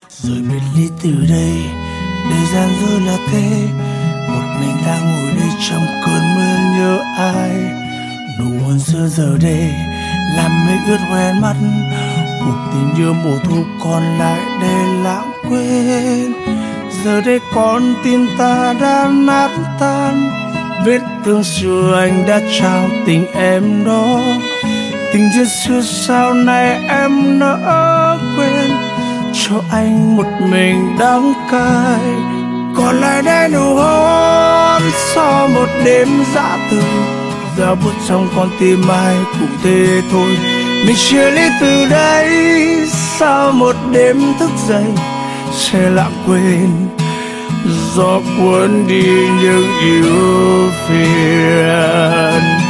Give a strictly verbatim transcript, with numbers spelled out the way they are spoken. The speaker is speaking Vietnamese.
Rồi biệt ly từ đây, đời gian dối là thế. Một mình ta ngồi đây trong cơn mưa nhớ ai. Nụ hôn xưa giờ đây làm mây ướt hoen mắt. Một tình yêu mùa thu còn lại để lãng quên. Giờ đây con tim ta đã nát tan. Vết thương xưa anh đã trao tình em đó. Tình duyên xưa sau này em nỡ quên. Cho anh một mình đắng cay. Còn lại đây nụ hôn sau một đêm dã từ. Giờ bút trong con tim ai cũng thế thôi. Mình chia ly từ đây. Sau một đêm thức dậy sẽ lãng quên. Gió cuốn đi những ưu phiền.